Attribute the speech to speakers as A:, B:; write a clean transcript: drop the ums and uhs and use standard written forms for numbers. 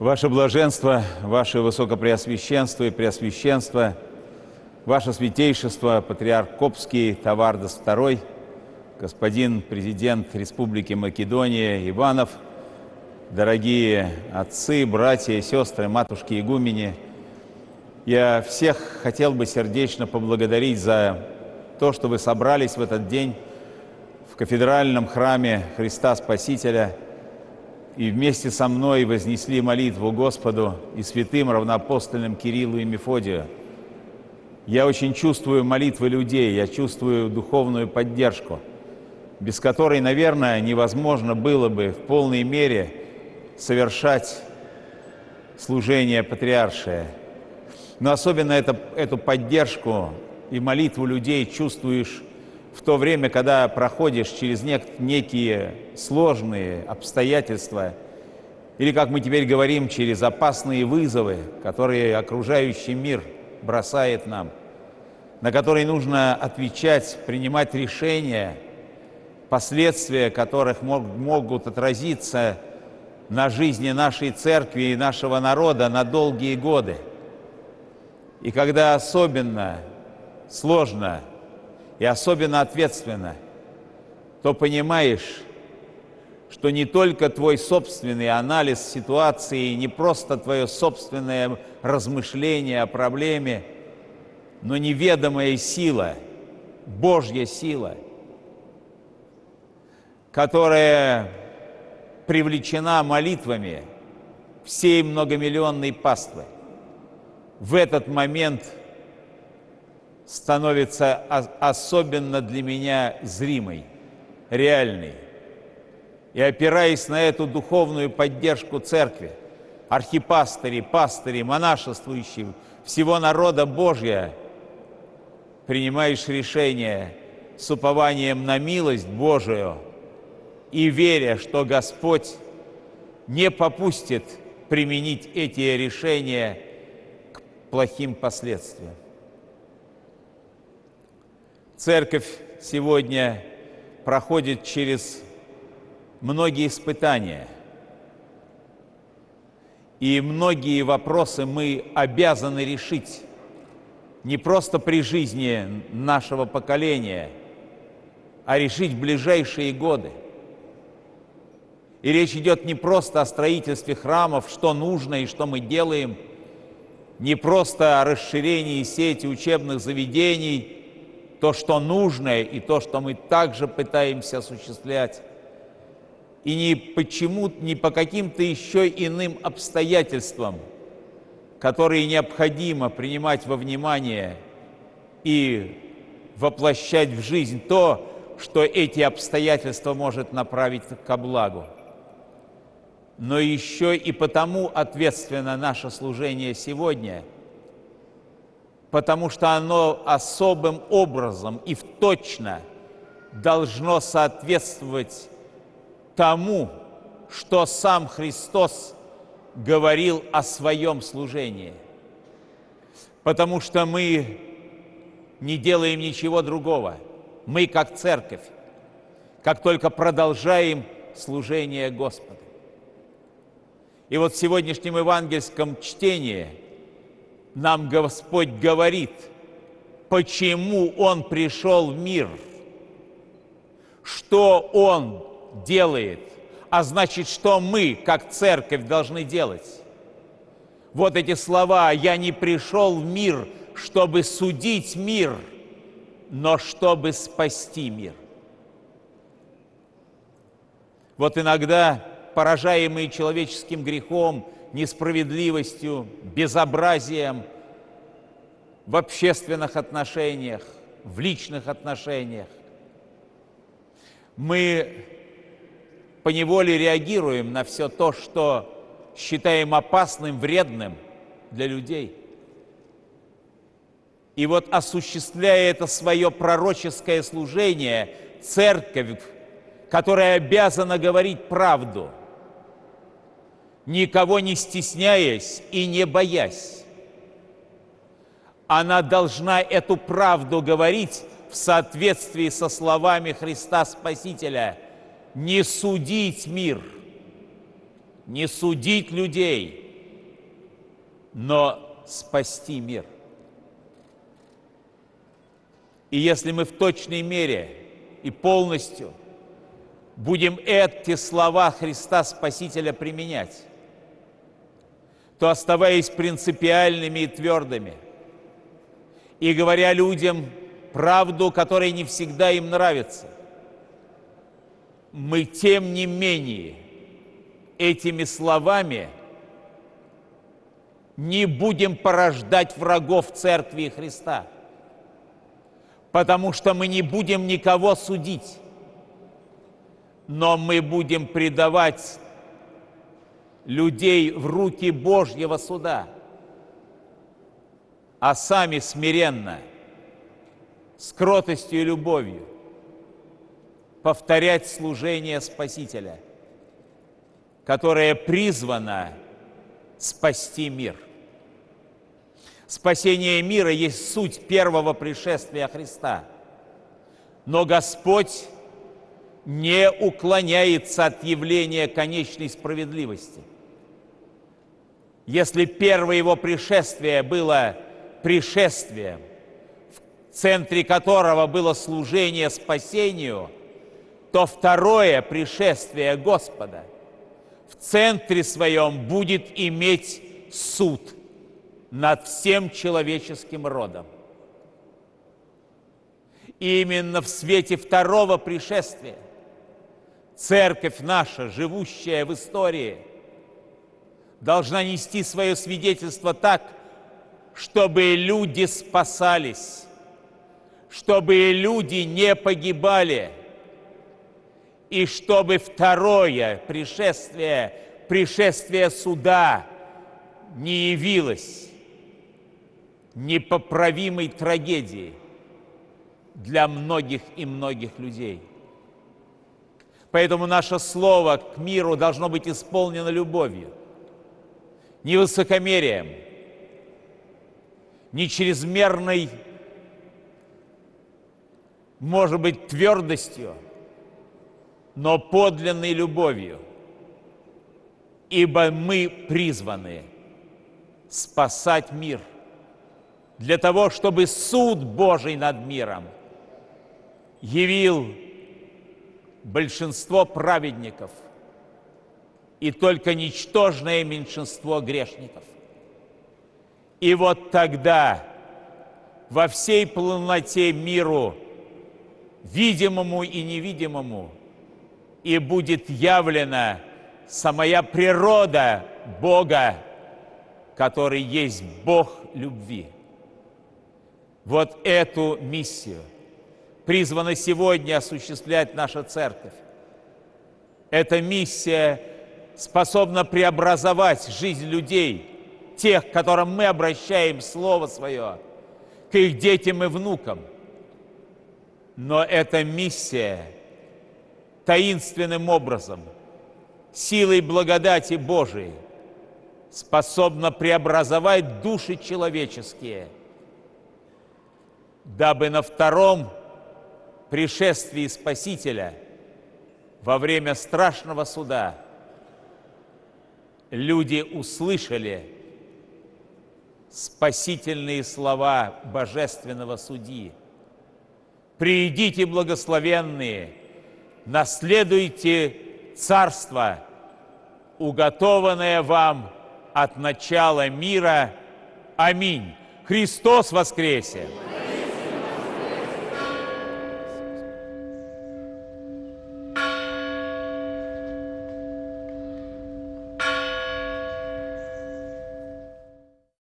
A: Ваше Блаженство, Ваше Высокопреосвященство и Преосвященство, Ваше Святейшество, Патриарх Копский Тавардос II, господин президент Республики Македония Иванов, дорогие отцы, братья и сестры, матушки игумени, я всех хотел бы сердечно поблагодарить за то, что вы собрались в этот день в кафедральном храме Христа Спасителя и вместе со мной вознесли молитву Господу и святым равноапостольным Кириллу и Мефодию. Я очень чувствую молитвы людей, я чувствую духовную поддержку, без которой, наверное, невозможно было бы в полной мере совершать служение патриаршее. Но особенно эту поддержку и молитву людей чувствуешь в то время, когда проходишь через некие сложные обстоятельства, или, как мы теперь говорим, через опасные вызовы, которые окружающий мир бросает нам, на которые нужно отвечать, принимать решения, последствия которых могут отразиться на жизни нашей церкви и нашего народа на долгие годы. И когда особенно сложно и особенно ответственно, то понимаешь, что не только твой собственный анализ ситуации, не просто твое собственное размышление о проблеме, но неведомая сила, Божья сила, которая привлечена молитвами всей многомиллионной паствы, в этот момент становится особенно для меня зримой, реальной. И опираясь на эту духовную поддержку церкви, архипастыри, пастыри, монашествующие, всего народа Божия, принимаешь решение с упованием на милость Божию и веря, что Господь не попустит применить эти решения к плохим последствиям. Церковь сегодня проходит через многие испытания, и многие вопросы мы обязаны решить не просто при жизни нашего поколения, а решить в ближайшие годы. И речь идет не просто о строительстве храмов, что нужно и что мы делаем, не просто о расширении сети учебных заведений, то, что нужно, и то, что мы также пытаемся осуществлять, и не по каким-то еще иным обстоятельствам, которые необходимо принимать во внимание и воплощать в жизнь то, что эти обстоятельства может направить ко благу. Но еще и потому ответственно наше служение сегодня, потому что оно особым образом и точно должно соответствовать тому, что сам Христос говорил о своем служении. Потому что мы не делаем ничего другого. Мы, как церковь, как только продолжаем служение Господа. И вот в сегодняшнем евангельском чтении нам Господь говорит, почему Он пришел в мир, что Он делает, а значит, что мы, как церковь, должны делать. Вот эти слова: «Я не пришел в мир, чтобы судить мир, но чтобы спасти мир». Вот иногда, поражаемые человеческим грехом, несправедливостью, безобразием в общественных отношениях, в личных отношениях, мы поневоле реагируем на все то, что считаем опасным, вредным для людей. И вот, осуществляя это свое пророческое служение, церковь, которая обязана говорить правду, никого не стесняясь и не боясь, она должна эту правду говорить в соответствии со словами Христа Спасителя: не судить мир, не судить людей, но спасти мир. И если мы в точной мере и полностью будем эти слова Христа Спасителя применять, то, оставаясь принципиальными и твердыми, и говоря людям правду, которая не всегда им нравится, мы, тем не менее, этими словами не будем порождать врагов Церкви Христа, потому что мы не будем никого судить, но мы будем предавать людей в руки Божьего суда, а сами смиренно, с кротостью и любовью повторять служение Спасителя, которое призвано спасти мир. Спасение мира есть суть первого пришествия Христа. Но Господь не уклоняется от явления конечной справедливости. Если первое Его пришествие было пришествием, в центре которого было служение спасению, то второе пришествие Господа в центре своем будет иметь суд над всем человеческим родом. И именно в свете второго пришествия Церковь наша, живущая в истории, должна нести свое свидетельство так, чтобы люди спасались, чтобы люди не погибали, и чтобы второе пришествие, пришествие суда, не явилось непоправимой трагедией для многих и многих людей. Поэтому наше слово к миру должно быть исполнено любовью, не высокомерием, не чрезмерной, может быть, твердостью, но подлинной любовью, ибо мы призваны спасать мир для того, чтобы суд Божий над миром явил большинство праведников и только ничтожное меньшинство грешников. И вот тогда во всей полноте миру, видимому и невидимому, и будет явлена самая природа Бога, который есть Бог любви. Вот эту миссию призвана сегодня осуществлять наша Церковь. Эта миссия способна преобразовать жизнь людей, тех, к которым мы обращаем Слово Свое, к их детям и внукам. Но эта миссия таинственным образом, силой благодати Божией, способна преобразовать души человеческие, дабы на втором пришествии Спасителя во время страшного суда люди услышали спасительные слова божественного судьи: «Приидите, благословенные, наследуйте царство, уготованное вам от начала мира. Аминь». Христос воскресе!